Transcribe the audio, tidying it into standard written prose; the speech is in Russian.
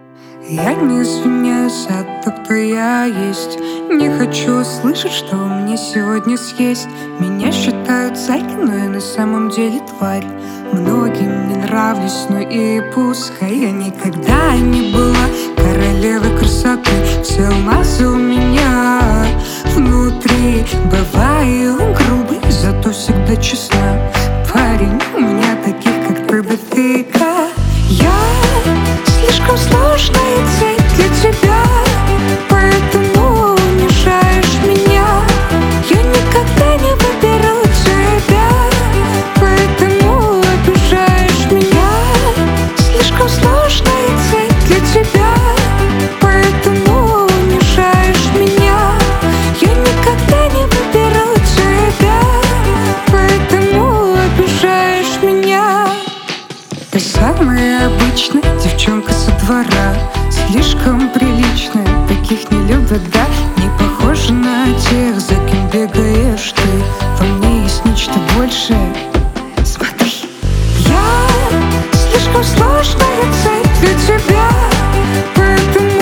Я не извиняюсь, а то, кто я есть. Не хочу слышать, что мне сегодня съесть. Меня считают зайкой, но я на самом деле тварь. Многим не нравлюсь, но и пускай. Я никогда не была королевой красоты. Все алмазы у меня внутри. Бываю грубой, зато всегда честна. Парень, у меня таких, как ты, дофига. Я слишком сложная цель для тебя, поэтому унижаешь меня. Я никогда не выберу тебя, поэтому обижаешь меня. Слишком сложная цель для тебя, поэтому унижаешь меня. Я никогда не выберу тебя, поэтому обижаешь меня. Ты самая обычная девчонка со двора, слишком приличная, таких не любят, да? Не похожа на тех, за кем бегаешь ты. Во мне есть нечто большее. Смотри, я слишком сложная цель для тебя, поэтому